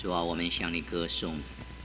主啊，我们向你歌颂，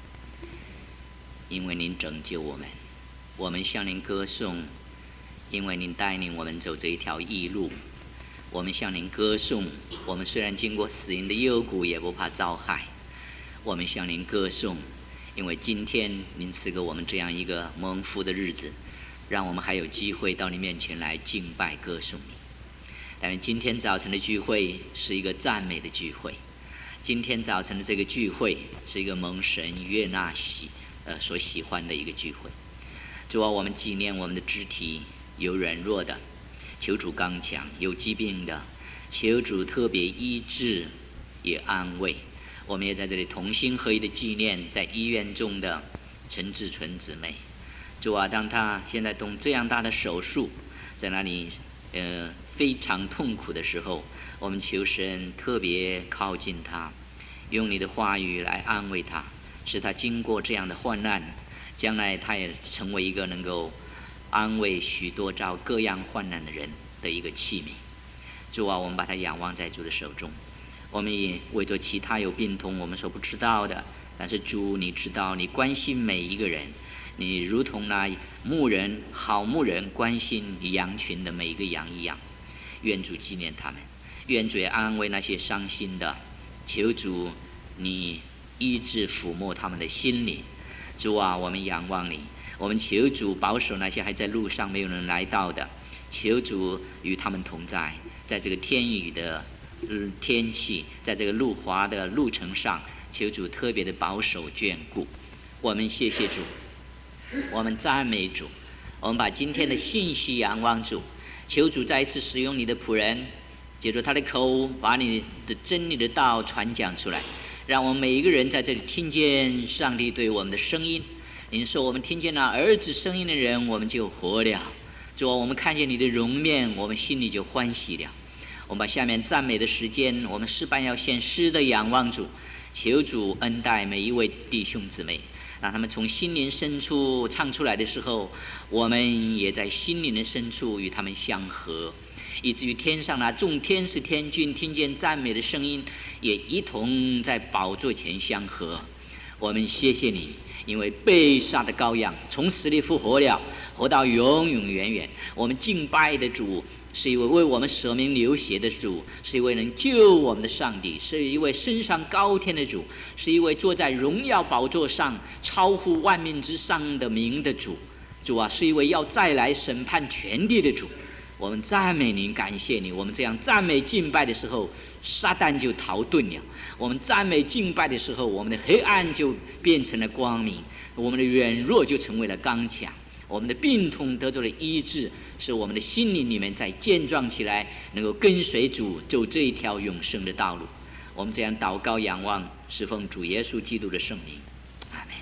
因为您拯救我们；我们向您歌颂，因为您带领我们走这一条义路；我们向您歌颂，我们虽然经过死荫的幽谷，也不怕遭害；我们向您歌颂，因为今天您赐给我们这样一个蒙福的日子，让我们还有机会到你面前来敬拜歌颂你。但是今天早晨的聚会是一个赞美的聚会，今天早晨的这个聚会是一个蒙神悦纳所喜欢的一个聚会。主啊，我们纪念我们的肢体，有软弱的，求主刚强；有疾病的，求主特别医治也安慰。我们也在这里同心合一的纪念在医院中的陈志纯姊妹。主啊，当她现在动这样大的手术，在那里非常痛苦的时候，我们求神特别靠近她，用你的话语来安慰她，使她经过这样的患难，将来她也成为一个能够安慰许多遭各样患难的人的一个器皿。主啊，我们把她仰望在主的手中。我们也为着其他有病痛我们所不知道的，但是主你知道，你关心每一个人，你如同那好牧人关心羊群的每一个羊一样。愿主纪念他们，愿主也安慰那些伤心的，求主你医治抚摸他们的心灵。主啊，我们仰望你，我们求主保守那些还在路上没有人来到的，求主与他们同在，在这个天雨的天气，在这个路滑的路程上，求主特别的保守眷顾。我们谢谢主，我们赞美主，我们把今天的信息仰望主，求主再一次使用你的仆人，借着他的口把你的真理的道传讲出来，让我们每一个人在这里听见上帝对我们的声音。您说我们听见了儿子声音的人，我们就活了。主啊，我们看见你的容面，我们心里就欢喜了。我们把下面赞美的时间，我们诗班要献诗的仰望主，求主恩待每一位弟兄姊妹，让他们从心灵深处唱出来的时候，我们也在心灵的深处与他们相合，以至于天上那众天使天君听见赞美的声音，也一同在宝座前相合。我们谢谢你，因为被杀的羔羊从死里复活了，活到永永远远。我们敬拜的主是一位为我们舍命流血的主，是一位能救我们的上帝，是一位升上高天的主，是一位坐在荣耀宝座上超乎万民之上的名的主。主啊，是一位要再来审判全地的主。我们赞美您，感谢你。我们这样赞美敬拜的时候，撒旦就逃遁了；我们赞美敬拜的时候，我们的黑暗就变成了光明，我们的软弱就成为了刚强，我们的病痛得到了医治，使我们的心灵里面再健壮起来，能够跟随主走这一条永生的道路。我们这样祷告仰望，是奉主耶稣基督的圣名，阿们。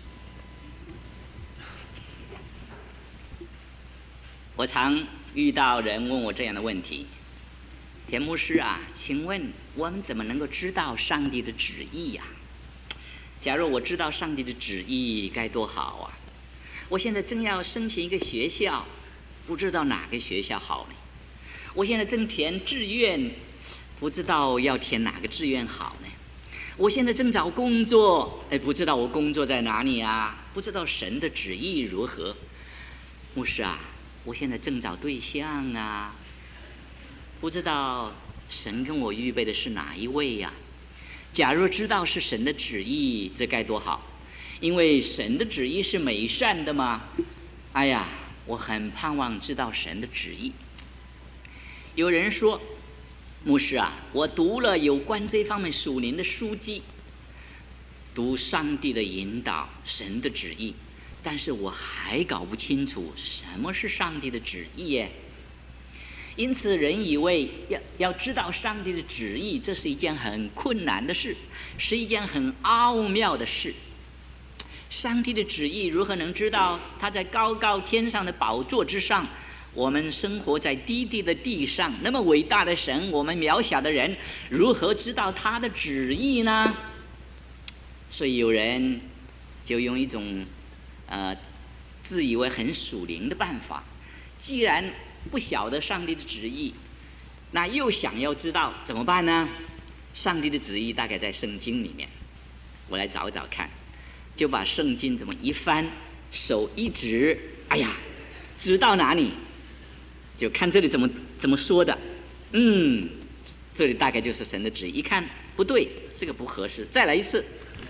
我常遇到人问我这样的问题：田牧师啊，请问我们怎么能够知道上帝的旨意呀？假如我知道上帝的旨意该多好啊！我现在正要申请一个学校，不知道哪个学校好呢？我现在正填志愿，不知道要填哪个志愿好呢？我现在正找工作，不知道我工作在哪里啊？不知道神的旨意如何？牧师啊，我现在正找对象啊，不知道神跟我预备的是哪一位呀？假如知道是神的旨意，这该多好！因为神的旨意是美善的嘛。哎呀，我很盼望知道神的旨意。有人说，牧师啊，我读了有关这方面属灵的书籍，读上帝的引导，神的旨意，但是我还搞不清楚什么是上帝的旨意耶。因此人以为要知道上帝的旨意，这是一件很困难的事，是一件很奥妙的事。上帝的旨意如何能知道？他在高高天上的宝座之上，我们生活在低低的地上，那么伟大的神，我们渺小的人如何知道他的旨意呢？所以有人就用一种自以为很属灵的办法，既然不晓得上帝的旨意，那又想要知道怎么办呢？上帝的旨意大概在圣经里面， 我来找找看，就把圣经这么一翻，手一指，哎呀，指到哪里？就看这里怎么说的，这里大概就是神的旨意。一看不对，这个不合适，再来一次，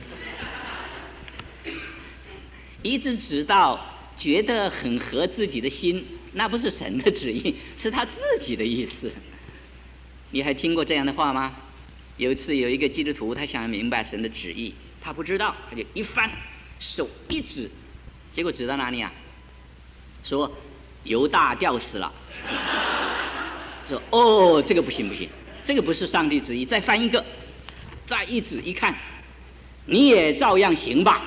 一直指到觉得很合自己的心，那不是神的旨意，是他自己的意思。你还听过这样的话吗？有一次有一个基督徒，他想明白神的旨意，他不知道，他就一翻手一指，结果指到哪里啊？说犹大吊死了。说哦，这个不行，这个不是上帝旨意，再翻一个，再一指一看，你也照样行吧。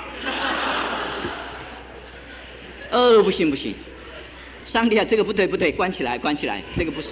哦，不行，上帝啊，这个不对，关起来，这个不是。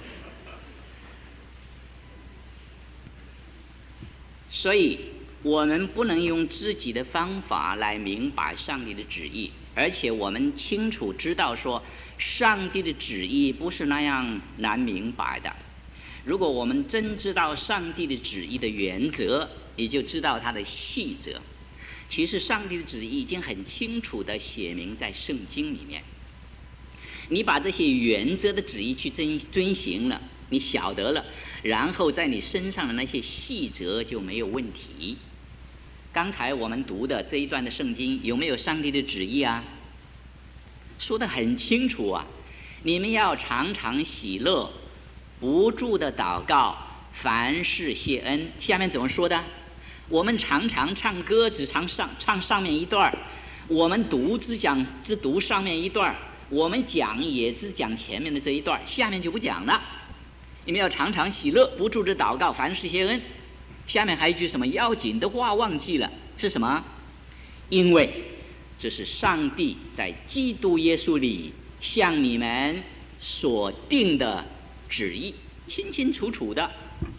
所以我们不能用自己的方法来明白上帝的旨意，而且我们清楚知道说上帝的旨意不是那样难明白的。如果我们真知道上帝的旨意的原则，你就知道它的细则。其实上帝的旨意已经很清楚地写明在圣经里面，你把这些原则的旨意去遵行了，你晓得了，然后在你身上的那些细则就没有问题。刚才我们读的这一段的圣经有没有上帝的旨意啊？说得很清楚啊，你们要常常喜乐，不住的祷告，凡事谢恩。下面怎么说的？我们常常唱歌只唱上面一段，我们读只读上面一段，我们讲也只讲前面的这一段，下面就不讲了。你们要常常喜乐，不住的祷告，凡事谢恩。下面还有一句什么要紧的话忘记了，是什么？因为这是上帝在基督耶稣里向你们所定的旨意，清清楚楚的。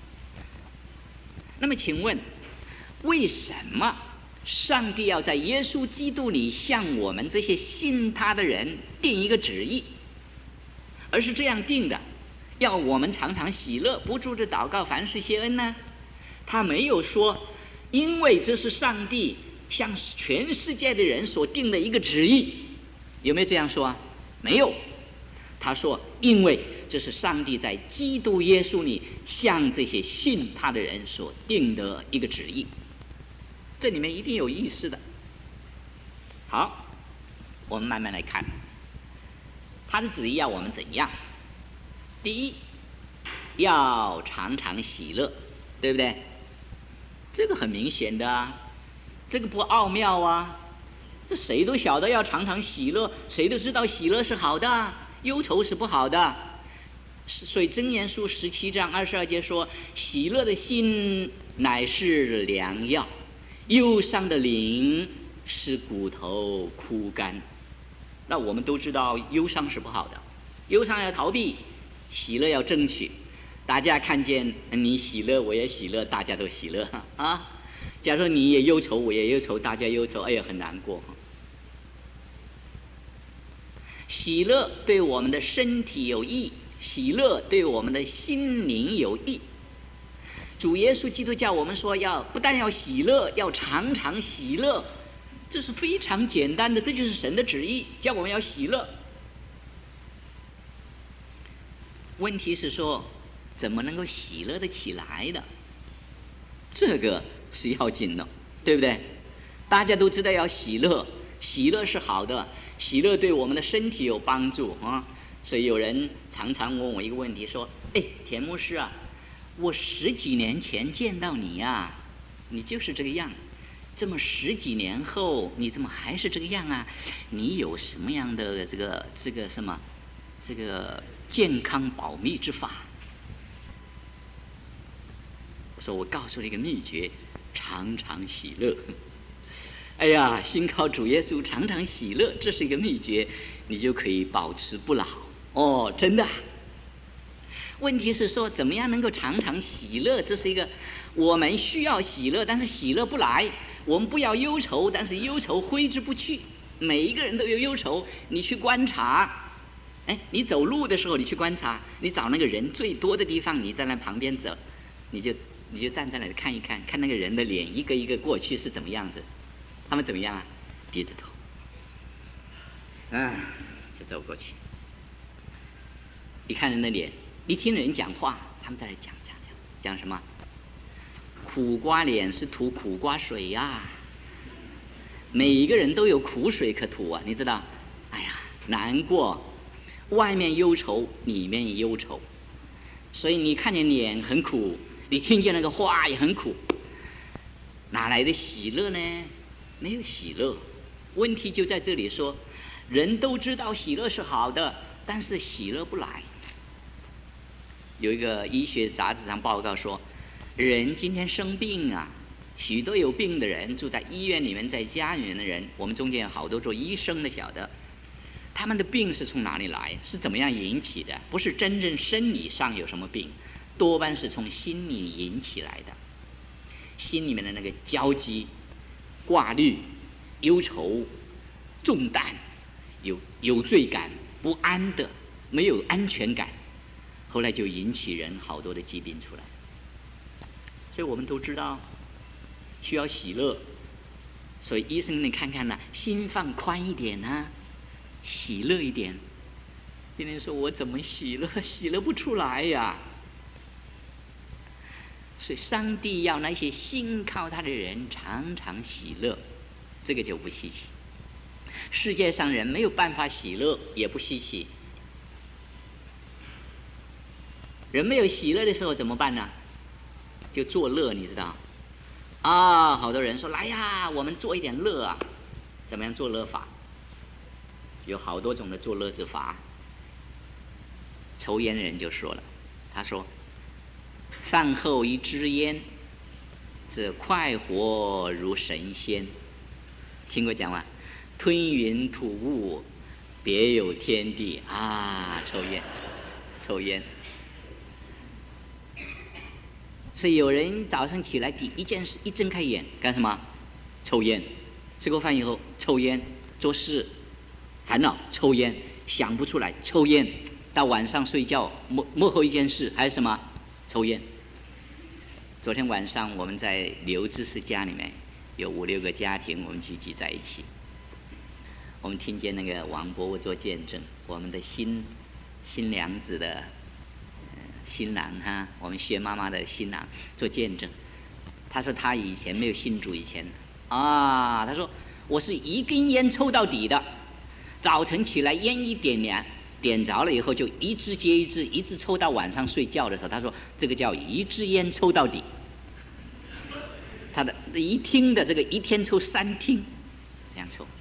那么请问，为什么上帝要在耶稣基督里向我们这些信他的人定一个旨意，而是这样定的，要我们常常喜乐，不住着祷告，凡事谢恩呢？他没有说因为这是上帝向全世界的人所定的一个旨意，有没有这样说啊？没有。他说因为这是上帝在基督耶稣里向这些信他的人所定的一个旨意，这里面一定有意思的。好，我们慢慢来看他的旨意要我们怎样。第一，要常常喜乐，对不对？这个很明显的啊，这个不奥妙啊，这谁都晓得要常常喜乐，谁都知道喜乐是好的，忧愁是不好的。所以箴言书17章22节说，喜乐的心乃是良药，忧伤的灵使骨头枯干。那我们都知道忧伤是不好的，忧伤要逃避，喜乐要争取。大家看见你喜乐，我也喜乐，大家都喜乐啊。假如你也忧愁，我也忧愁，大家忧愁，哎呀，很难过。喜乐对我们的身体有益，喜乐对我们的心灵有益。主耶稣基督教我们说不但要喜乐，要常常喜乐，这是非常简单的，这就是神的旨意，叫我们要喜乐。问题是说怎么能够喜乐得起来的？这个是要紧的，对不对？大家都知道要喜乐，喜乐是好的，喜乐对我们的身体有帮助啊。所以有人常常问我一个问题，说：“哎，田牧师啊，我10几年前见到你呀，你就是这个样，这么10几年后，你怎么还是这个样啊？你有什么样的这个什么这个健康保密之法？”我说：“我告诉你一个秘诀，常常喜乐。哎呀，信靠主耶稣，常常喜乐，这是一个秘诀，你就可以保持不老。”哦，真的。问题是说，怎么样能够常常喜乐？这是一个我们需要喜乐，但是喜乐不来。我们不要忧愁，但是忧愁挥之不去。每一个人都有忧愁，你去观察。哎，你走路的时候，你去观察，你找那个人最多的地方，你在那旁边走，你就你就站在那里看一看，看那个人的脸一个一个过去是怎么样子，他们怎么样啊？低着头，就走过去。一看人的脸，一听人讲话，他们在那讲什么？苦瓜脸是吐苦瓜水呀，每一个人都有苦水可吐啊，你知道？哎呀，难过，外面忧愁，里面忧愁，所以你看见脸很苦，你听见那个话也很苦，哪来的喜乐呢？没有喜乐。问题就在这里说，人都知道喜乐是好的，但是喜乐不来。有一个医学杂志上报告说，人今天生病啊，许多有病的人住在医院里面，在家里面的人，我们中间有好多做医生的晓得，他们的病是从哪里来，是怎么样引起的？不是真正生理上有什么病，多半是从心里引起来的。心里面的那个焦急、挂虑、忧愁、重担、有罪感、不安的、没有安全感，后来就引起人好多的疾病出来。所以我们都知道需要喜乐，所以医生你看看心放宽一点喜乐一点。今天说我怎么喜乐，喜乐不出来呀。所以上帝要那些信靠他的人常常喜乐，这个就不稀奇。世界上人没有办法喜乐也不稀奇。人没有喜乐的时候怎么办呢？就作乐，你知道啊？好多人说来呀，我们做一点乐啊。怎么样做乐法？有好多种的作乐之法。抽烟的人就说了，他说饭后一支烟是快活如神仙，听过讲吗？吞云吐雾别有天地啊！抽烟。所以有人早上起来第一件事，一睁开眼干什么？抽烟。吃过饭以后抽烟，做事烦恼抽烟，想不出来抽烟，到晚上睡觉幕后一件事还是什么？抽烟。昨天晚上我们在刘知识家里面有5、6个家庭，我们聚集在一起，我们听见那个王伯伯做见证，我们的新娘子的新郎我们薛妈妈的新郎做见证。他说他以前没有信主以前他说我是一根烟抽到底的，早晨起来烟一点着了以后就一支接一支，一直抽到晚上睡觉的时候。他说这个叫一支烟抽到底。他的一听的这个一天抽3听，这样抽。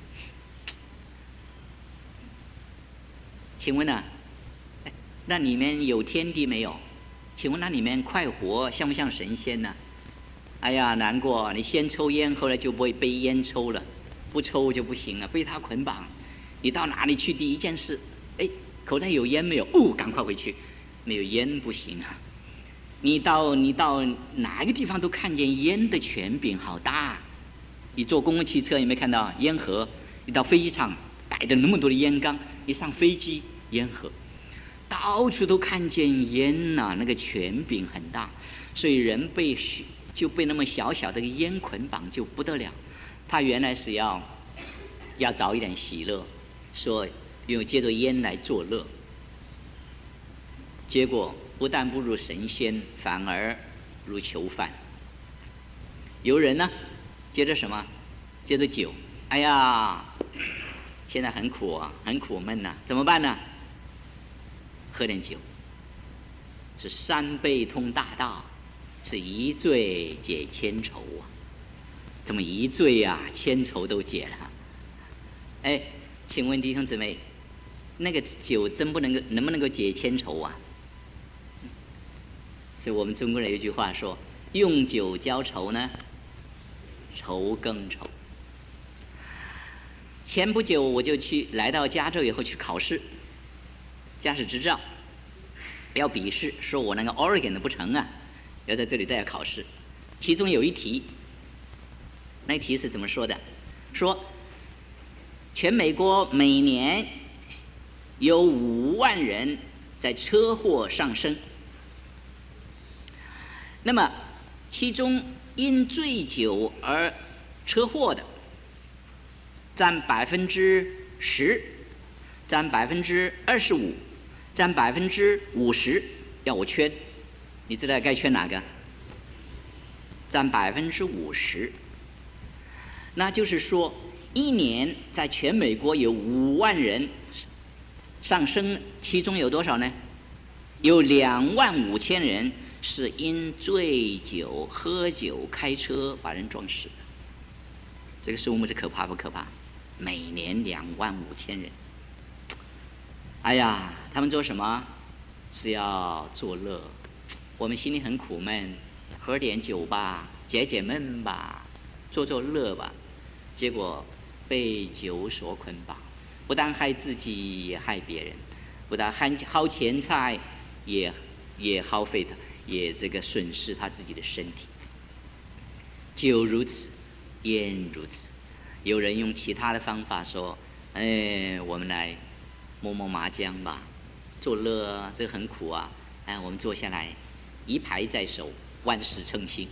请问那里面有天地没有？请问那里面快活像不像神仙呢？哎呀，难过！你先抽烟，后来就不会被烟抽了，不抽就不行了，被他捆绑。你到哪里去，第一件事，口袋有烟没有？赶快回去，没有烟不行啊！你到哪个地方都看见烟的权柄好大。你坐公共汽车有没有看到烟盒？你到飞机场摆着那么多的烟缸，一上飞机烟盒。到处都看见烟那个权柄很大，所以人就被那么小小的烟捆绑就不得了。他原来是要找一点喜乐，说用借着烟来作乐，结果不但不如神仙，反而如囚犯。有人呢，接着什么？接着酒。哎呀，现在很苦很苦闷怎么办呢？喝点酒，是3杯通大道，是一醉解千愁怎么一醉千愁都解了？请问弟兄姊妹，那个酒能不能够解千愁所以我们中国人有一句话说，用酒浇愁呢，愁更愁。前不久我就来到加州以后去考试，驾驶执照要笔试，说我那个 Oregon 的不成要在这里再要考试。其中有一题，那题是怎么说的？说全美国每年有5万人在车祸上升，那么其中因醉酒而车祸的占10%，占25%，占50%。要我圈，你知道该圈哪个？占50%。那就是说，一年在全美国有5万人上升，其中有多少呢？有25000人是因醉酒、喝酒、开车把人撞死的。这个数目是可怕不可怕？每年25000人。哎呀，他们做什么？是要作乐。我们心里很苦闷，喝点酒吧，解解闷吧，做乐吧。结果被酒所捆绑，不但害自己，也害别人；不但耗钱财，也耗费他，也这个损失他自己的身体。酒如此，烟如此。有人用其他的方法说：“我们来摸摸麻将吧，作乐，这个很苦啊！我们坐下来，一牌在手，万事称心。”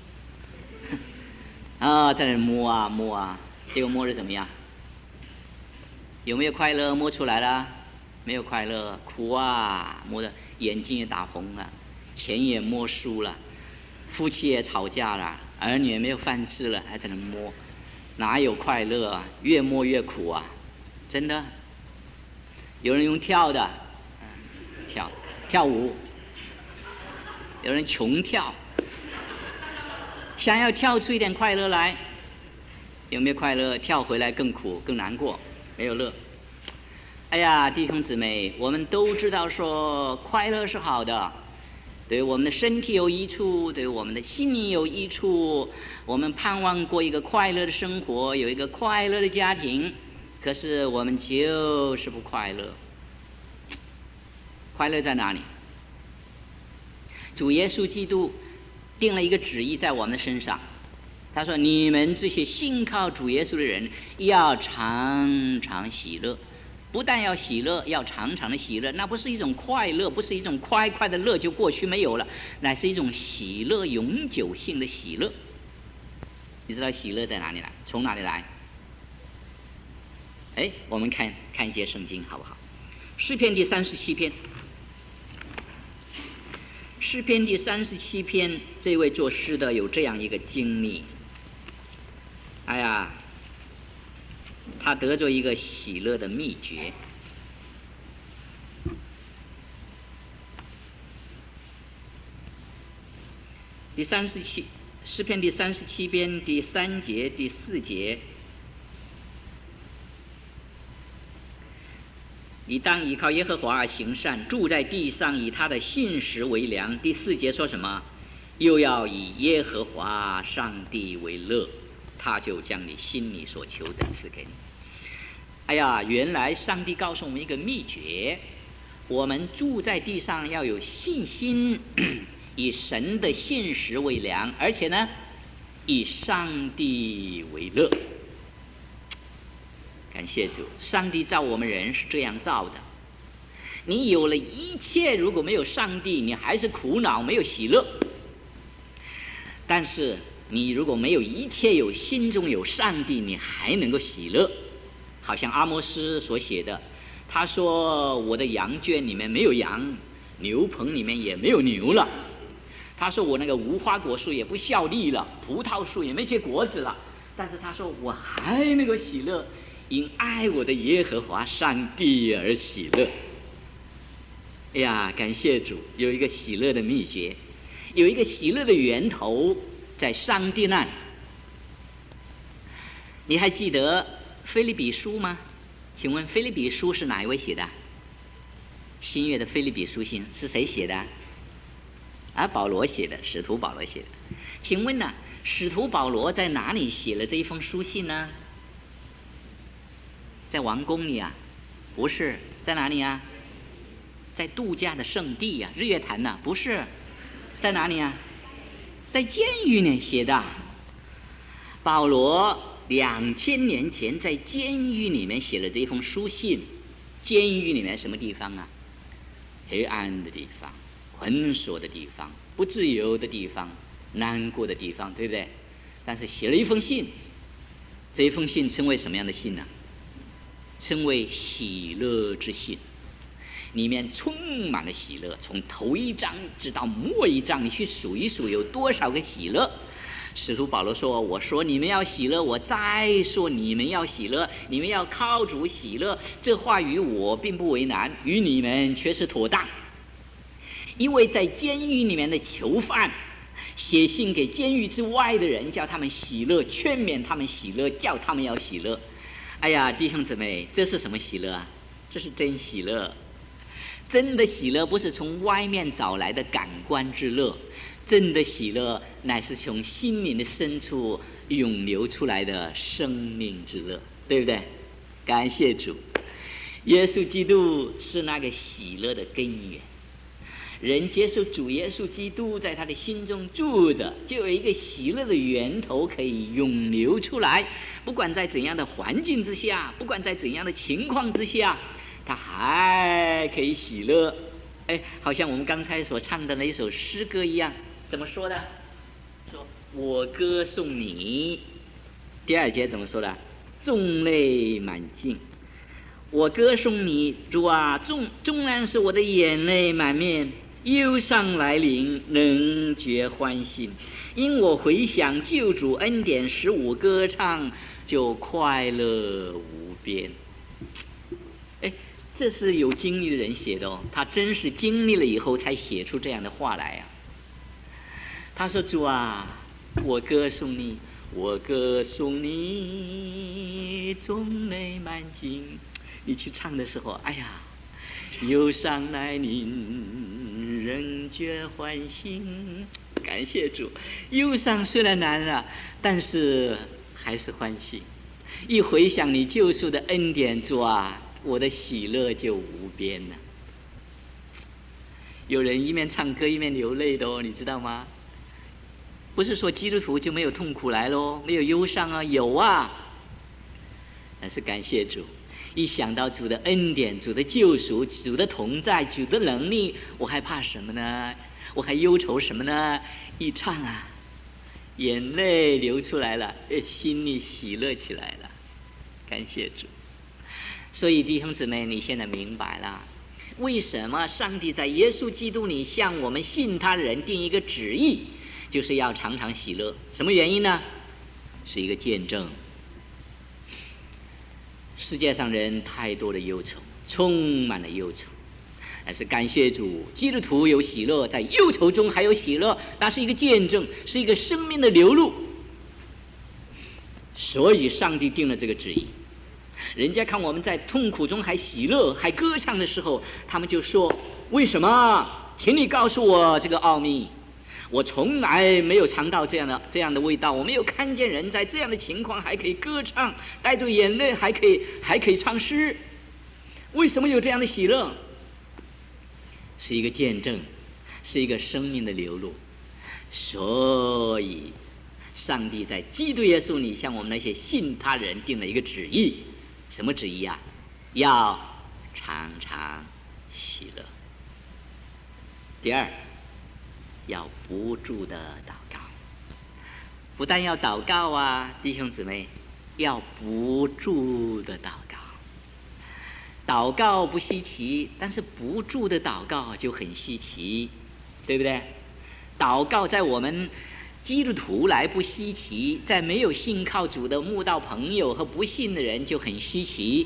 在那摸啊摸啊，结果摸得怎么样？有没有快乐？摸出来了？没有快乐，苦啊！摸得眼睛也打红了，钱也摸输了，夫妻也吵架了，儿女也没有饭吃了，还在那摸，哪有快乐啊？越摸越苦啊！真的。有人用跳的，跳舞；有人穷跳，想要跳出一点快乐来，有没有快乐？跳回来更苦更难过，没有乐。哎呀，弟兄姊妹，我们都知道说快乐是好的，对我们的身体有益处，对我们的心灵有益处。我们盼望过一个快乐的生活，有一个快乐的家庭，可是我们就是不快乐。快乐在哪里？主耶稣基督定了一个旨意在我们的身上，他说：“你们这些信靠主耶稣的人，要常常喜乐。不但要喜乐，要常常的喜乐。那不是一种快乐，不是一种快快的乐就过去没有了，乃是一种喜乐，永久性的喜乐。你知道喜乐在哪里来？从哪里来？我们看一节圣经好不好？诗篇第37篇。诗篇第37篇，这位作诗的有这样一个经历。哎呀，他得着一个喜乐的秘诀。诗篇第37篇第3节、第4节，你当依靠耶和华而行善，住在地上，以他的信实为粮。第4节说什么？又要以耶和华上帝为乐，他就将你心里所求的赐给你。哎呀，原来上帝告诉我们一个秘诀，我们住在地上要有信心，以神的信实为粮，而且呢，以上帝为乐。感谢主，上帝造我们人是这样造的。你有了一切，如果没有上帝，你还是苦恼，没有喜乐。但是你如果没有一切，有心中有上帝，你还能够喜乐。好像阿摩斯所写的，他说：“我的羊圈里面没有羊，牛棚里面也没有牛了。”他说：“我那个无花果树也不效力了，葡萄树也没结果子了。”但是他说：“我还能够喜乐。”因爱我的耶和华上帝而喜乐。哎呀，感谢主，有一个喜乐的秘诀，有一个喜乐的源头在上帝那里。你还记得腓立比书吗？请问腓立比书是哪一位写的？新约的腓立比书信是谁写的？保罗写的，使徒保罗写的。请问呢，使徒保罗在哪里写了这一封书信呢？在王宫里啊？不是，在哪里啊？在度假的圣地啊，日月潭呐？不是，在哪里啊？在监狱里写的。保罗2000年前在监狱里面写了这封书信。监狱里面什么地方啊？黑暗的地方，捆锁的地方，不自由的地方， 难过的地方，对不对？但是写了一封信，这一封信称为什么样的信呢？称为喜乐之信，里面充满了喜乐，从头一章直到末一章，你去数一数有多少个喜乐。使徒保罗说，我说你们要喜乐，我再说你们要喜乐，你们要靠主喜乐，这话与我并不为难，与你们却是妥当。因为在监狱里面的囚犯写信给监狱之外的人，叫他们喜乐，劝勉他们喜乐，叫他们要喜乐。哎呀，弟兄姊妹，这是什么喜乐啊？这是真喜乐。真的喜乐不是从外面找来的感官之乐，真的喜乐乃是从心灵的深处涌流出来的生命之乐，对不对？感谢主，耶稣基督是那个喜乐的根源。人接受主耶稣基督在他的心中住着，就有一个喜乐的源头可以涌流出来。不管在怎样的环境之下，不管在怎样的情况之下，他还可以喜乐。哎，好像我们刚才所唱的那一首诗歌一样，怎么说的？说我歌颂你。第二节怎么说的？众泪满襟。我歌颂你，主啊，纵然是我的眼泪满面，忧伤来临，能觉欢欣。因我回想救主恩典，使我歌唱，就快乐无边。哎，这是有经历的人写的哦，他真是经历了以后才写出这样的话来啊。他说：“主啊，我歌颂你，我歌颂你，众泪满襟。”你去唱的时候，哎呀，忧伤来临，人觉欢欣。感谢主，忧伤虽然难了，但是还是欢喜。一回想你救赎的恩典，主啊，我的喜乐就无边了。有人一面唱歌一面流泪的哦，你知道吗？不是说基督徒就没有痛苦来咯，没有忧伤啊，有啊。但是感谢主，一想到主的恩典、主的救赎、主的同在、主的能力，我还怕什么呢？我还忧愁什么呢？一唱啊，眼泪流出来了，心里喜乐起来了。感谢主。所以弟兄姊妹，你现在明白了，为什么上帝在耶稣基督里向我们信他的人定一个旨意，就是要常常喜乐。什么原因呢？是一个见证。世界上人太多的忧愁，充满了忧愁，但是感谢主，基督徒有喜乐，在忧愁中还有喜乐，那是一个见证，是一个生命的流露。所以上帝定了这个旨意。人家看我们在痛苦中还喜乐还歌唱的时候，他们就说：为什么？请你告诉我这个奥秘。我从来没有尝到这样的味道，我没有看见人在这样的情况还可以歌唱，带着眼泪还可以唱诗。为什么有这样的喜乐？是一个见证，是一个生命的流露。所以上帝在基督耶稣里向我们那些信他人定了一个旨意。什么旨意啊？要常常喜乐。第二，要不住的祷告。不但要祷告啊，弟兄姊妹，要不住的祷告。祷告不稀奇，但是不住的祷告就很稀奇，对不对？祷告在我们基督徒来不稀奇，在没有信靠主的慕道朋友和不信的人就很稀奇。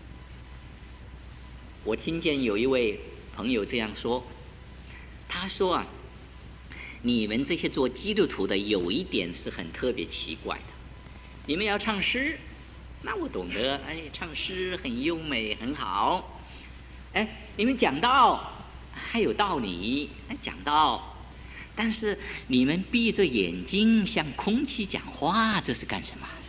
我听见有一位朋友这样说，他说啊，你们这些做基督徒的有一点是很特别奇怪的，你们要唱诗，那我懂得，唱诗很优美很好，你们讲道还有道理，讲道，但是你们闭着眼睛向空气讲话，这是干什么？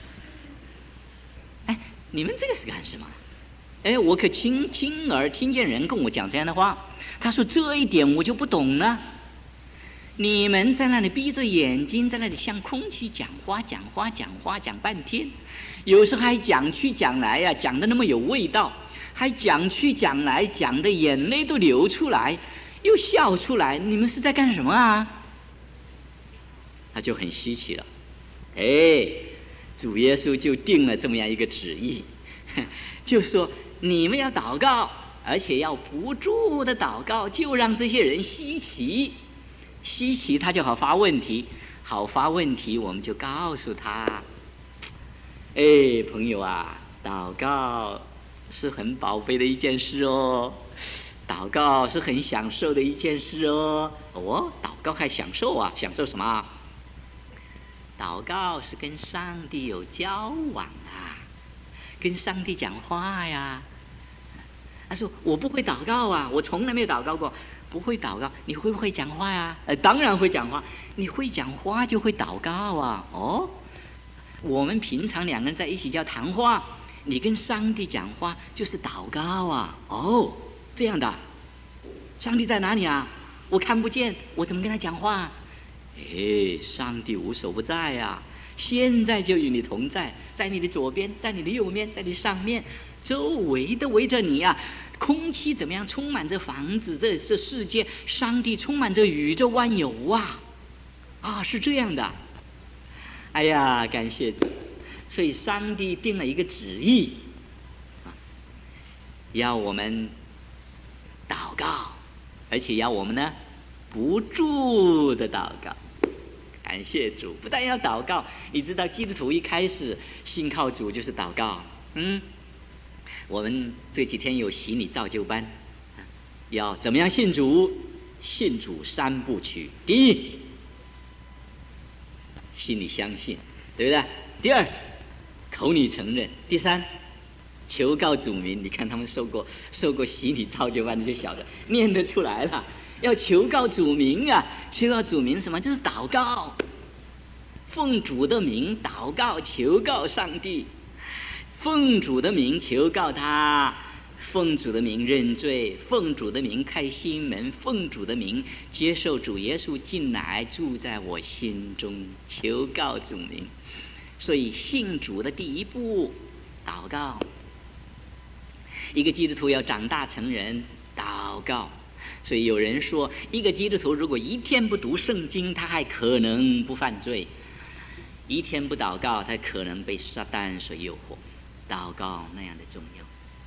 你们这个是干什么？我可亲耳听见人跟我讲这样的话，他说这一点我就不懂了。你们在那里闭着眼睛，在那里向空气讲话讲半天，有时候还讲去讲来呀，讲的那么有味道，还讲去讲来，讲的眼泪都流出来，又笑出来，你们是在干什么啊？ 他就很稀奇了。哎，主耶稣就定了这么样一个旨意，就说你们要祷告，而且要不住的祷告，就让这些人稀奇，稀奇他就好发问题，好发问题我们就告诉他，哎，朋友啊，祷告是很宝贝的一件事哦，祷告是很享受的一件事哦。哦，祷告还享受啊？享受什么？祷告是跟上帝有交往啊，跟上帝讲话呀。他说我不会祷告啊，我从来没有祷告过。不会祷告，你会不会讲话呀？当然会讲话。你会讲话就会祷告啊。哦，我们平常两个人在一起叫谈话，你跟上帝讲话就是祷告啊。哦，这样的。上帝在哪里啊？我看不见，我怎么跟他讲话？哎，上帝无所不在呀，现在就与你同在，在你的左边，在你的右面，在你上面，周围的围着你啊。空气怎么样？充满着房子，这世界，上帝充满着宇宙万有啊！啊，是这样的。哎呀，感谢主！所以上帝定了一个旨意，要我们祷告，而且要我们呢不住的祷告。感谢主！不但要祷告，你知道基督徒一开始信靠主就是祷告。我们这几天有洗礼造就班，要怎么样信主？信主三部曲：第一，心里相信，对不对？第二，口里承认；第三，求告主名。你看他们受过洗礼造就班的就晓得，念得出来了。要求告主名啊！求告主名什么？就是祷告，奉主的名祷告，求告上帝。奉主的名求告他，奉主的名认罪，奉主的名开心门，奉主的名接受主耶稣进来住在我心中，求告主名。所以信主的第一步，祷告。一个基督徒要长大成人，祷告。所以有人说，一个基督徒如果一天不读圣经，他还可能不犯罪；一天不祷告，他可能被撒旦所诱惑。祷告那样的重要，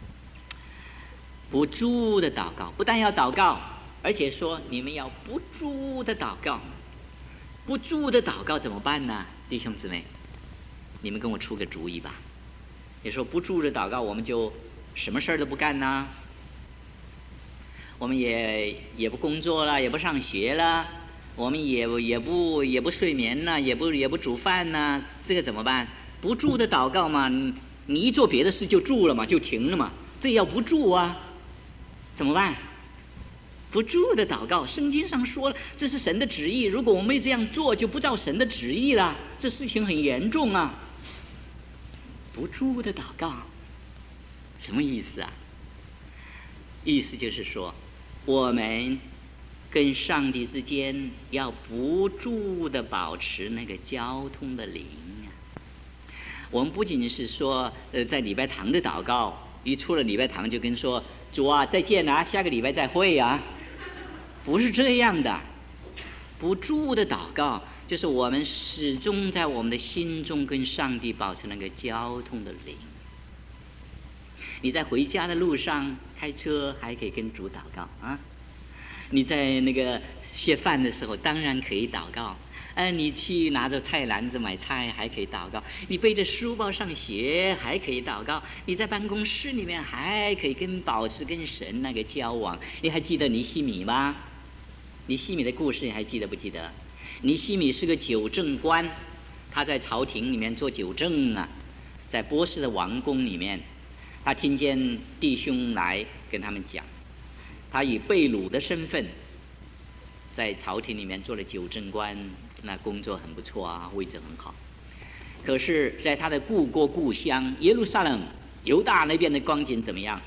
不住的祷告，不但要祷告，而且说你们要不住的祷告。不住的祷告怎么办呢？弟兄姊妹，你们跟我出个主意吧。你说不住的祷告，我们就什么事儿都不干呢？我们也不工作了，也不上学了，我们也不睡眠了，也不煮饭呢，这个怎么办？不住的祷告嘛，你一做别的事就住了嘛，就停了嘛，这要不住啊，怎么办？不住的祷告，圣经上说了，这是神的旨意，如果我们没这样做，就不照神的旨意了，这事情很严重啊。不住的祷告，什么意思啊？意思就是说，我们跟上帝之间要不住的保持那个交通的灵啊。我们不仅仅是说在礼拜堂的祷告，一出了礼拜堂就跟说主啊再见啊，下个礼拜再会啊，不是这样的。不住的祷告就是我们始终在我们的心中跟上帝保持那个交通的灵。你在回家的路上开车还可以跟主祷告啊，你在那个卸饭的时候当然可以祷告，你去拿着菜篮子买菜还可以祷告，你背着书包上学还可以祷告，你在办公室里面还可以保持跟神那个交往。你还记得尼希米吗？尼希米的故事你还记得不记得？尼希米是个纠正官，他在朝廷里面做纠正啊，在波斯的王宫里面，他听见弟兄来跟他们讲，他以被掳的身份在朝廷里面做了纠正官，那工作很不错啊，位置很好。可是在他的故国故乡耶路撒冷犹大那边的光景怎么样？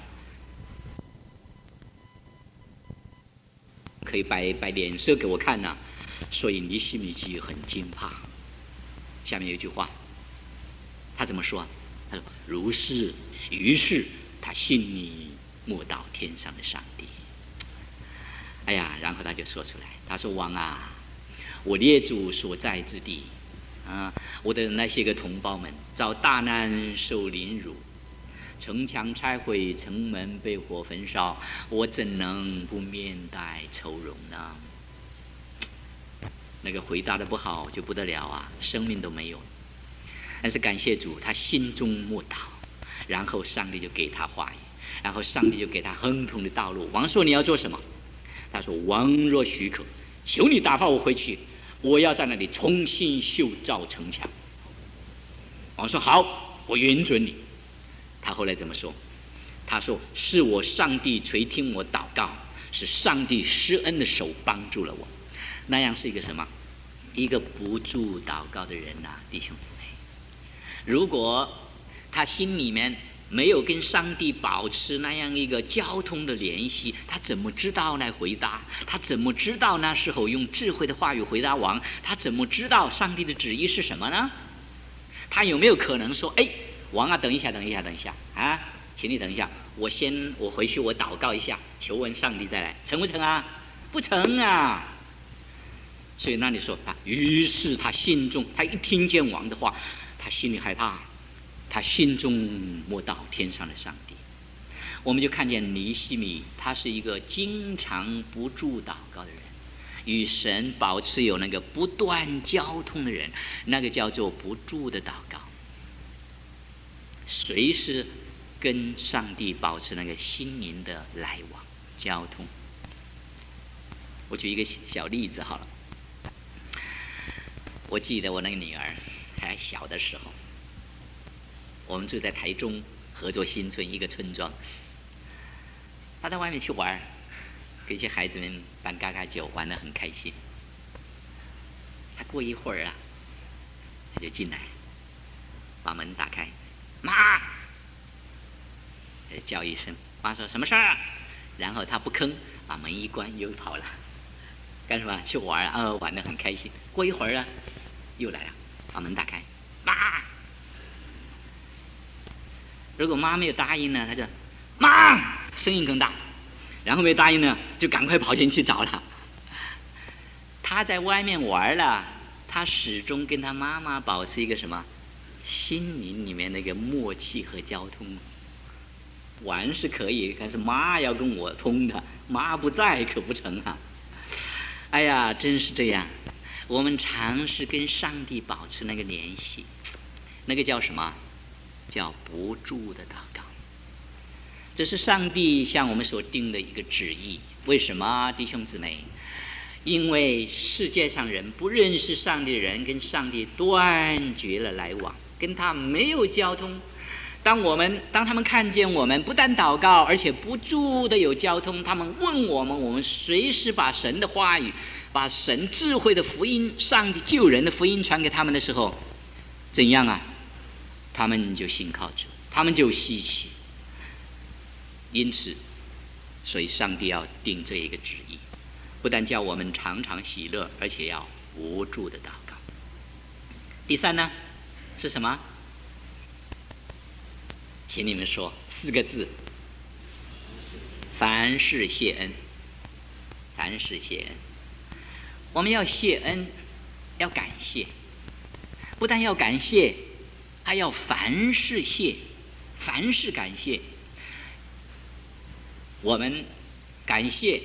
可以摆脸色给我看呐，所以尼希米记很惊怕。下面有一句话，他怎么说？他说如是，于是他心里默祷天上的上帝。哎呀，然后他就说出来，他说王啊， 我列祖所在之地啊，我的那些个同胞们遭大难受凌辱，城墙拆毁，城门被火焚烧，我怎能不面带愁容呢？那个回答的不好就不得了啊，生命都没有。但是感谢主，他心中默祷，然后上帝就给他话语，然后上帝就给他亨通的道路。王说你要做什么？他说王若许可，求你打发我回去，我要在那里重新修造城墙。王说好，我允准你。他后来怎么说？他说是我上帝垂听我祷告，是上帝施恩的手帮助了我。那样是一个什么？一个不住祷告的人啊，弟兄姊妹。如果他心里面没有跟上帝保持那样一个交通的联系，他怎么知道来回答？他怎么知道那时候用智慧的话语回答王？他怎么知道上帝的旨意是什么呢？他有没有可能说，哎，王啊，等一下啊，请你等一下，我回去我祷告一下，求问上帝再来，成不成啊？不成啊！所以那里说于是他心中，他一听见王的话，他心里害怕，他心中默祷天上的上帝。我们就看见尼希米，他是一个经常不住祷告的人，与神保持有那个不断交通的人，那个叫做不住的祷告，随时跟上帝保持那个心灵的来往交通。我举一个小例子好了，我记得我那个女儿还小的时候，我们住在台中合作新村一个村庄，她到外面去玩，跟一些孩子们办嘎嘎酒，玩得很开心。她过一会儿啊，她就进来，把门打开，妈，叫一声，妈说什么事儿？然后她不吭，把门一关又跑了。干什么？去玩啊！玩得很开心。过一会儿啊，又来了，把门打开，妈。如果妈没有答应呢，他就妈，声音更大。然后没有答应呢，就赶快跑进去找了。他在外面玩了，他始终跟他妈妈保持一个什么心灵里面那个默契和交通。玩是可以，但是妈要跟我通的，妈不在可不成啊。哎呀，真是这样。我们尝试跟上帝保持那个联系，那个叫什么？叫不住的祷告。这是上帝向我们所定的一个旨意。为什么，弟兄姊妹？因为世界上人不认识上帝的人，跟上帝断绝了来往，跟他没有交通。当他们看见我们不但祷告，而且不住的有交通，他们问我们，我们随时把神的话语，把神智慧的福音，上帝救人的福音传给他们的时候，怎样啊？他们就信靠主，他们就稀奇。因此，所以上帝要定这一个旨意，不但叫我们常常喜乐，而且要无助的祷告。第三呢，是什么？请你们说4个字：凡事谢恩。凡事谢恩。我们要谢恩，要感谢，不但要感谢，还要凡事谢，凡事感谢。我们感谢，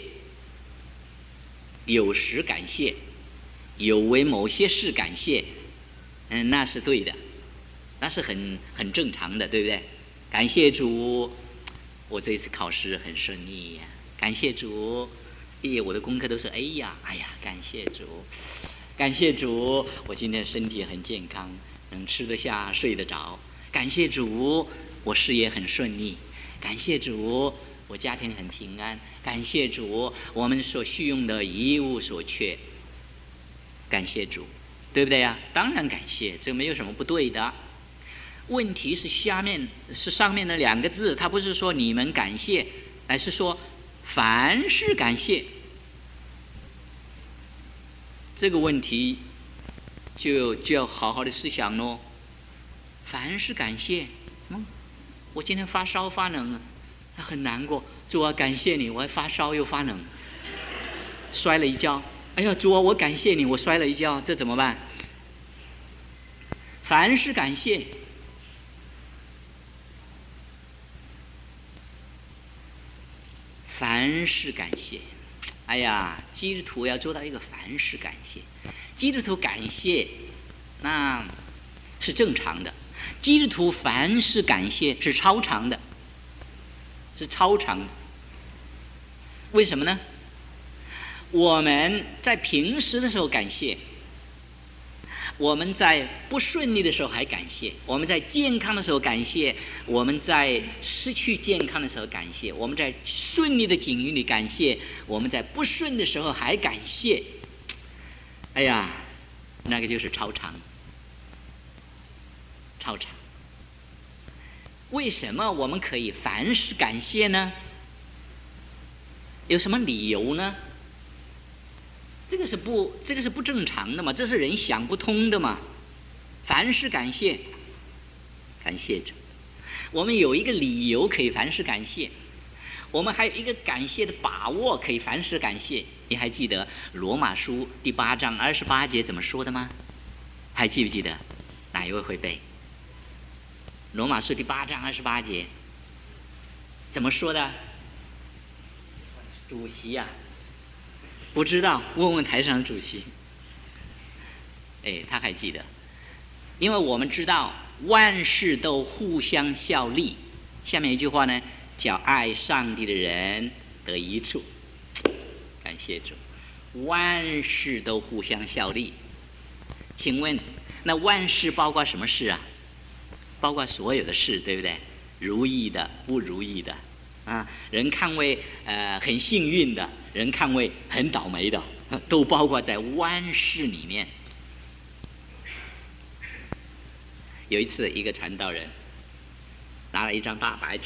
有时感谢，有为某些事感谢，那是对的，那是很正常的，对不对？感谢主，我这一次考试很顺利呀！感谢主，我的功课都是 A 呀！哎呀，感谢主，感谢主，我今天身体很健康，能吃得下，睡得着。感谢主，我事业很顺利。感谢主，我家庭很平安。感谢主，我们所需用的一无所缺。感谢主，对不对呀？当然感谢，这没有什么不对的。问题是上面的2个字，他不是说你们感谢，而是说凡事感谢。这个问题就要好好的思想咯。凡事感谢，我今天发烧发冷啊，很难过。主啊，感谢你，我还发烧又发冷，摔了一跤， 哎呀，主啊，我感谢你，我摔了一跤，这怎么办？凡事感谢。凡事感谢。哎呀，基督徒要做到一个凡事感谢。基督徒感谢那是正常的，基督徒凡事感谢是超常的，是超常的。为什么呢？我们在平时的时候感谢，我们在不顺利的时候还感谢，我们在健康的时候感谢，我们在失去健康的时候感谢，我们在顺利的境遇里感谢，我们在不顺的时候还感谢。哎呀，那个就是超常，超常。为什么我们可以凡事感谢呢？有什么理由呢？这个是不正常的嘛，这是人想不通的嘛。凡事感谢，感谢着。我们有一个理由可以凡事感谢，我们还有一个感谢的把握可以凡事感谢。你还记得罗马书第8章28节怎么说的吗？还记不记得？哪一位会背？罗马书第8章28节怎么说的？主席呀，不知道，问问台上的主席。哎，他还记得，因为我们知道万事都互相效力。下面一句话呢，叫爱上帝的人得益处。感谢主，万事都互相效力。请问，那万事包括什么事啊？包括所有的事，对不对？如意的，不如意的。人看为很幸运的，人看为很倒霉的，都包括在万事里面。有一次，一个传道人拿了一张大白纸，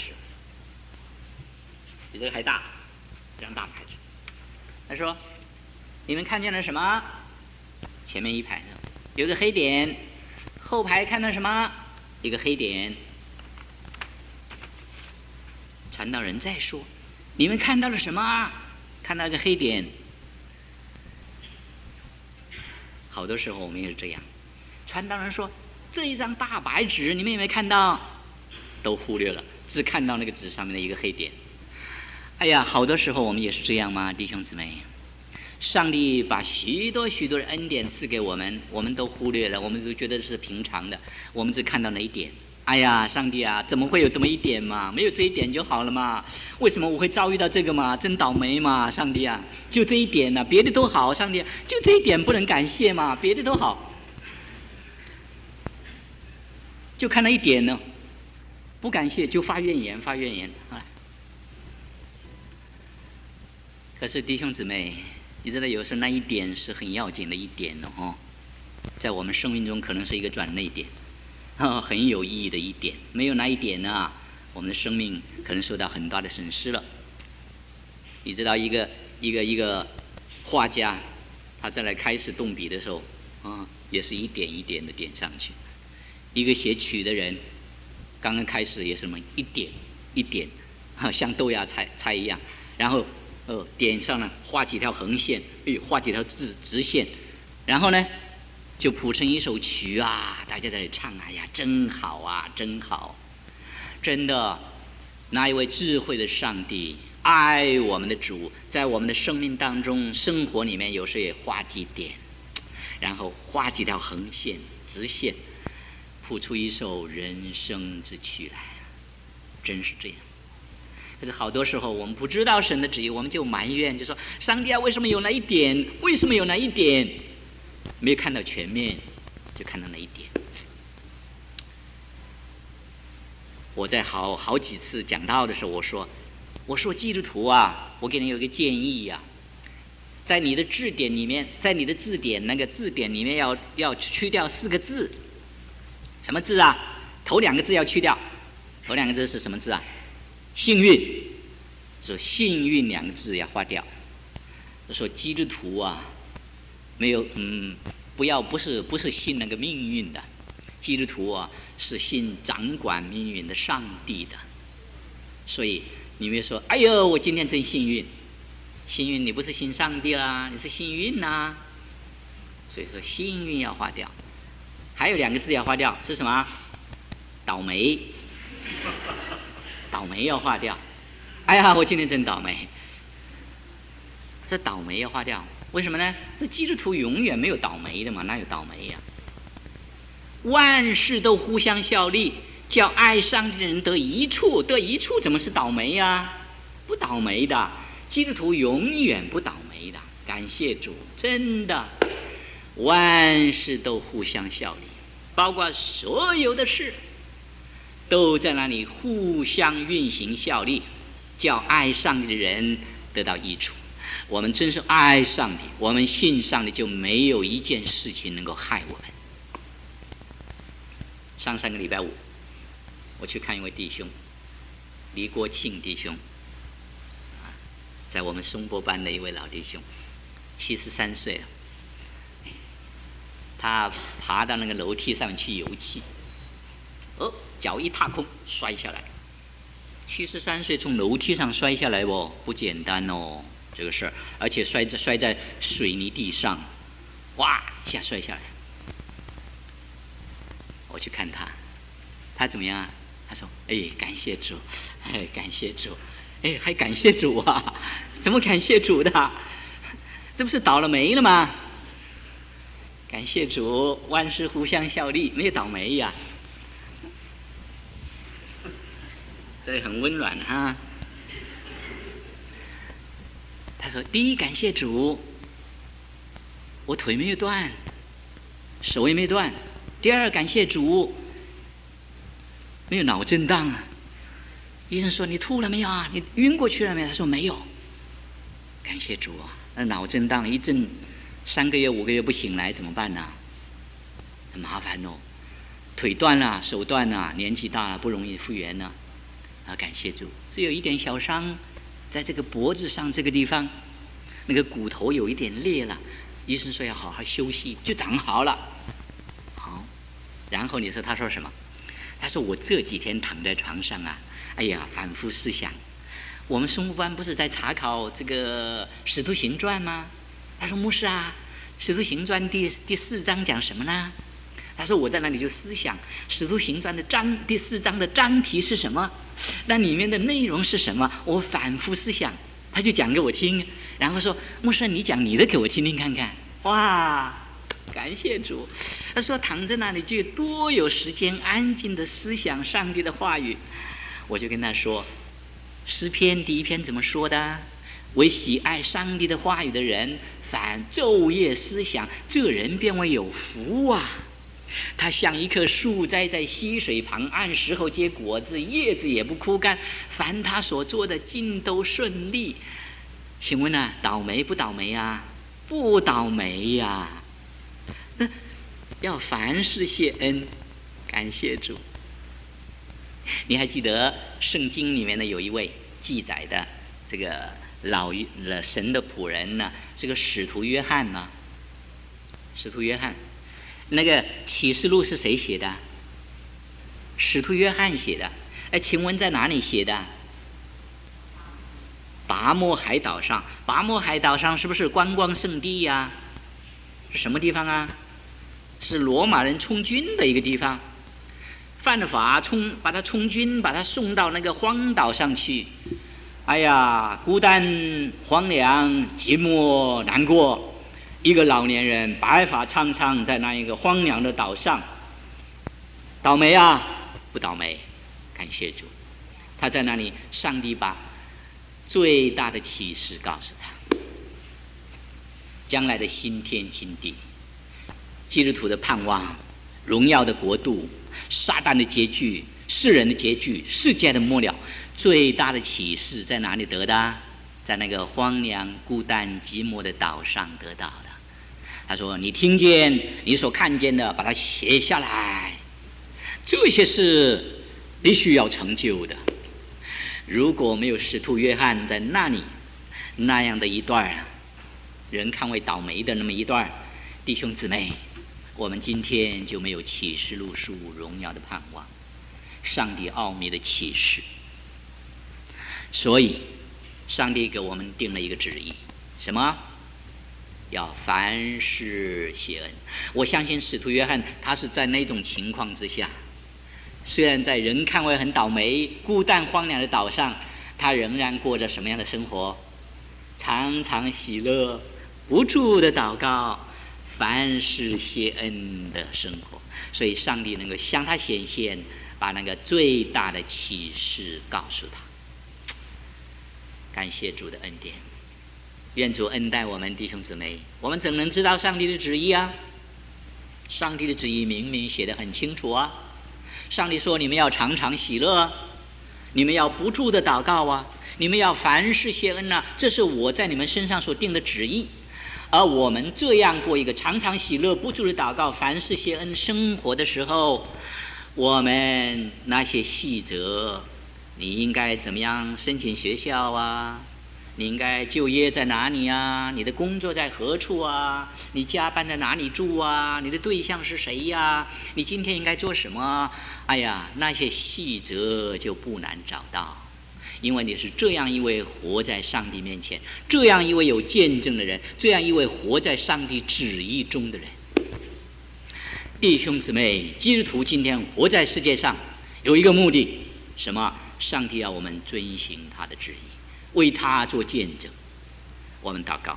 比这个还大，这张大白纸。他说：“你们看见了什么？前面一排呢，有个黑点；后排看到什么？一个黑点。”传道人再说：“你们看到了什么？看到一个黑点。”好多时候我们也是这样。传道人说：“这一张大白纸，你们有没有看到？”都忽略了，只看到那个纸上面的一个黑点。哎呀，好多时候我们也是这样吗，弟兄姊妹？上帝把许多许多的恩典赐给我们，我们都忽略了，我们都觉得是平常的，我们只看到那一点。哎呀，上帝啊，怎么会有这么一点嘛？没有这一点就好了嘛？为什么我会遭遇到这个嘛？真倒霉嘛！上帝啊，就这一点呢，别的都好，上帝啊，就这一点不能感谢嘛？别的都好，就看那一点呢，不感谢就发怨言，发怨言。可是弟兄姊妹，你知道有时候那一点是很要紧的一点的哦，在我们生命中可能是一个转捩点。很有意义的一点，没有那一点呢，我们的生命可能受到很大的损失了。你知道一个画家，他在来开始动笔的时候，也是一点一点的点上去。一个写曲的人，刚刚开始也是什么一点一点，像豆芽菜一样，然后点上了画几条横线，画几条直线，然后呢就谱成一首曲啊，大家在那里唱，哎呀，真好啊，真好！真的，那一位智慧的上帝，爱我们的主，在我们的生命当中、生活里面，有时也画几点，然后画几条横线、直线，谱出一首人生之曲来，真是这样。可是好多时候，我们不知道神的旨意，我们就埋怨，就说：“上帝啊，为什么有那一点？为什么有那一点？”没有看到全面，就看到那一点。我在好几次讲道的时候，我说基督徒啊，我给你有一个建议呀，在你的字典里面，在你的字典那个字典里面要去掉4个字。什么字啊？头2个字要去掉。头2个字是什么字啊？幸运。说幸运2个字要划掉。说基督徒啊，没有不是信那个命运的，基督徒啊是信掌管命运的上帝的。所以你们说，哎呦，我今天真幸运， 幸运，你不是信上帝啦，你是幸运呐。所以说幸运要划掉。还有2个字要划掉，是什么？倒霉。倒霉要划掉。哎呀，我今天真倒霉。这倒霉要划掉，为什么呢？那基督徒永远没有倒霉的嘛，哪有倒霉呀？万事都互相效力，叫爱上帝的人得益处。得益处怎么是倒霉呀？不倒霉的，基督徒永远不倒霉的。感谢主，真的，万事都互相效力，包括所有的事都在那里互相运行效力，叫爱上帝的人得到益处。我们真是爱上帝，我们信上帝，就没有一件事情能够害我们。上3个礼拜五，我去看一位弟兄，李国庆弟兄，在我们松波班的一位老弟兄，73岁了。他爬到那个楼梯上面去游气，脚一踏空摔下来。73岁从楼梯上摔下来不简单哦，这个事儿，而且摔在水泥地上，哇一下摔下来。我去看他，他怎么样？他说：“感谢主，感谢主，还感谢主啊？怎么感谢主的？这不是倒了霉了吗？感谢主，万事互相效力，没有倒霉呀。这很温暖哈。”他说：“第一，感谢主，我腿没有断，手也没断。第二，感谢主，没有脑震荡啊。医生说你吐了没有啊？你晕过去了没有？他说没有。感谢主啊！那脑震荡一阵3个月5个月不醒来怎么办呢？很麻烦哦。腿断了，手断了，年纪大了不容易复原了。感谢主，只有一点小伤，在这个脖子上这个地方，那个骨头有一点裂了，医生说要好好休息，就长好了。好，然后你说他说什么？他说我这几天躺在床上啊，反复思想。我们松木班不是在查考这个《使徒行传》吗？他说牧师啊，《使徒行传》第4章讲什么呢？他说我在那里就思想《使徒行传》的第4章的章题是什么，那里面的内容是什么，我反复思想。他就讲给我听，然后说牧师你讲你的给我听听看看。哇，感谢主。他说躺在那里就多有时间安静的思想上帝的话语。我就跟他说，诗篇第1篇怎么说的？为喜爱上帝的话语的人，反昼夜思想，这人便为有福啊。他像一棵树栽在溪水旁，按时候结果子，叶子也不枯干，凡他所做的尽都顺利。请问啊，倒霉不倒霉啊？不倒霉呀。那要凡事谢恩，感谢主。你还记得圣经里面呢有一位记载的这个神的仆人呢，是个使徒约翰吗？使徒约翰，那个启示录是谁写的？使徒约翰写的。请问在哪里写的？拔摩海岛上。拔摩海岛上是不是观光圣地呀？是什么地方啊？是罗马人充军的一个地方。犯了法，把他充军，把他送到那个荒岛上去。孤单、荒凉、寂寞、难过。一个老年人白发苍苍，在那一个荒凉的岛上，倒霉啊？不倒霉，感谢主。他在那里，上帝把最大的启示告诉他：将来的新天新地，基督徒的盼望，荣耀的国度，撒旦的结局，世人的结局，世界的末了。最大的启示在哪里得的？在那个荒凉、孤单、寂寞的岛上得到的。他说：你听见你所看见的，把它写下来，这些是必须要成就的。如果没有使徒约翰在那里那样的一段人看为倒霉的那么一段，弟兄姊妹，我们今天就没有启示录书荣耀的盼望，上帝奥秘的启示。所以上帝给我们定了一个旨意，什么？要凡事谢恩。我相信使徒约翰他是在那种情况之下，虽然在人看为很倒霉、孤单荒凉的岛上，他仍然过着什么样的生活？常常喜乐，不住的祷告，凡事谢恩的生活。所以上帝能够向他显现，把那个最大的启示告诉他。感谢主的恩典，愿主恩待我们弟兄姊妹。我们怎能知道上帝的旨意啊？上帝的旨意明明写得很清楚啊。上帝说：你们要常常喜乐啊，你们要不住的祷告啊，你们要凡事谢恩啊，这是我在你们身上所定的旨意。而我们这样过一个常常喜乐、不住的祷告、凡事谢恩生活的时候，我们那些细则，你应该怎么样申请学校啊？你应该就业在哪里啊？你的工作在何处啊？你加班在哪里住啊？你的对象是谁呀？你今天应该做什么？哎呀，那些细则就不难找到，因为你是这样一位活在上帝面前，这样一位有见证的人，这样一位活在上帝旨意中的人。弟兄姊妹，基督徒今天活在世界上有一个目的，什么？上帝要我们遵行他的旨意，为他做见证。我们祷告。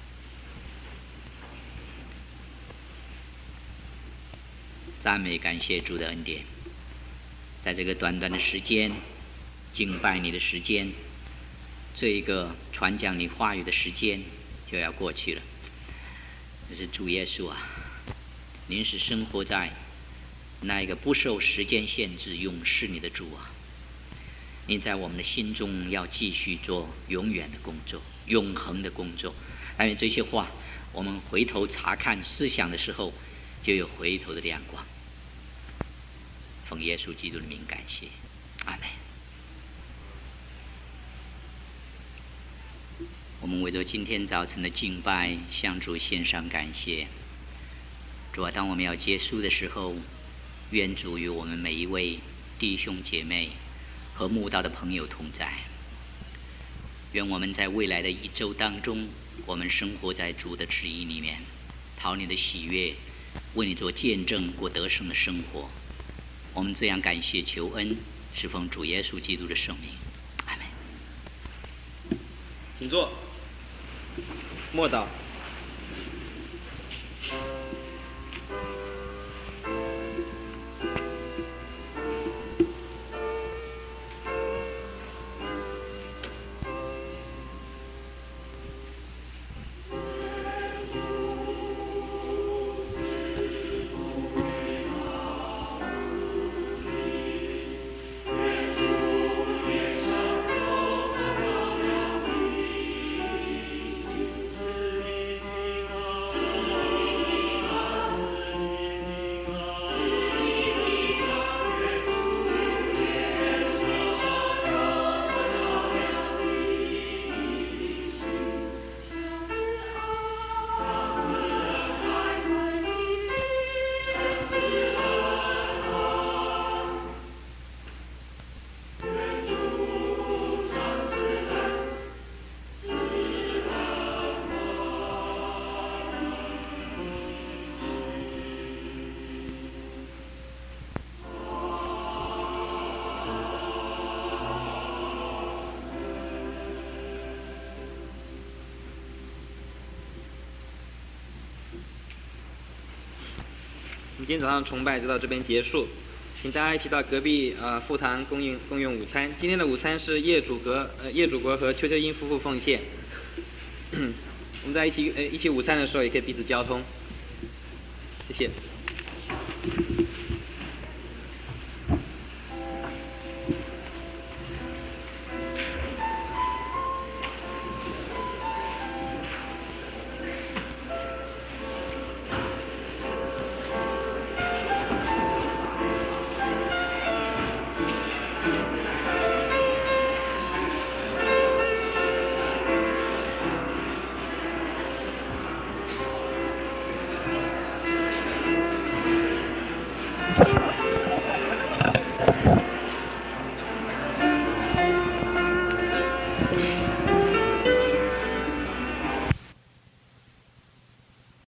赞美感谢主的恩典，在这个短短的时间，敬拜你的时间，这一个传讲你话语的时间就要过去了。这是主耶稣啊，您是生活在那一个不受时间限制永世你的主啊，您在我们的心中要继续做永远的工作，永恒的工作。但愿这些话我们回头查看思想的时候，就有回头的亮光。奉耶稣基督的名感谢，阿们。我们为着今天早晨的敬拜向主献上感谢。主啊，当我们要结束的时候，愿主与我们每一位弟兄姐妹和慕道的朋友同在。愿我们在未来的一周当中，我们生活在主的旨意里面，讨你的喜悦，为你做见证，过得胜的生活。我们这样感谢求恩，是奉主耶稣基督的圣名，阿们。 请坐。默祷。我们今天早上崇拜就到这边结束，请大家一起到隔壁副堂共用午餐。今天的午餐是叶祖国和邱秋英夫妇奉献。我们在一起午餐的时候也可以彼此交通。谢谢。